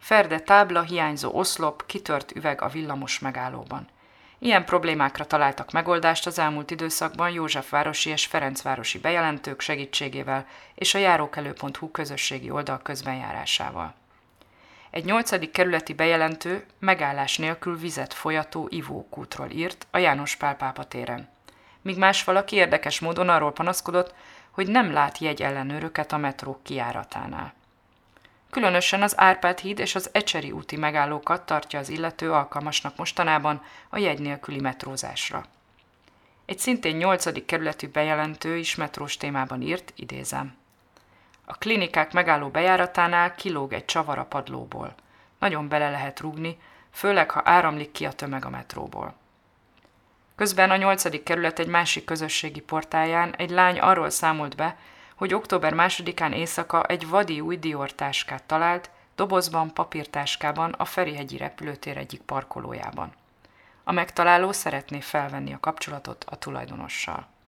Ferde tábla, hiányzó oszlop, kitört üveg a villamos megállóban. Ilyen problémákra találtak megoldást az elmúlt időszakban józsefvárosi és ferencvárosi bejelentők segítségével és a járókelő.hu közösségi oldal közbenjárásával. Egy 8. kerületi bejelentő megállás nélkül vizet folyató ivókútról írt a János Pál pápa téren. Míg más valaki érdekes módon arról panaszkodott, hogy nem lát jegyellenőröket a metró kijáratánál. Különösen az Árpád híd és az Ecseri úti megállókat tartja az illető alkalmasnak mostanában a jegy nélküli metrózásra. Egy szintén 8. kerületű bejelentő is metrós témában írt, idézem. A klinikák megálló bejáratánál kilóg egy csavar a padlóból. Nagyon bele lehet rúgni, főleg ha áramlik ki a tömeg a metróból. Közben a 8. kerület egy másik közösségi portáján egy lány arról számolt be, hogy október 2-án éjszaka egy vadi új Dior táskát talált, dobozban, papírtáskában a Ferihegyi repülőtér egyik parkolójában. A megtaláló szeretné felvenni a kapcsolatot a tulajdonossal.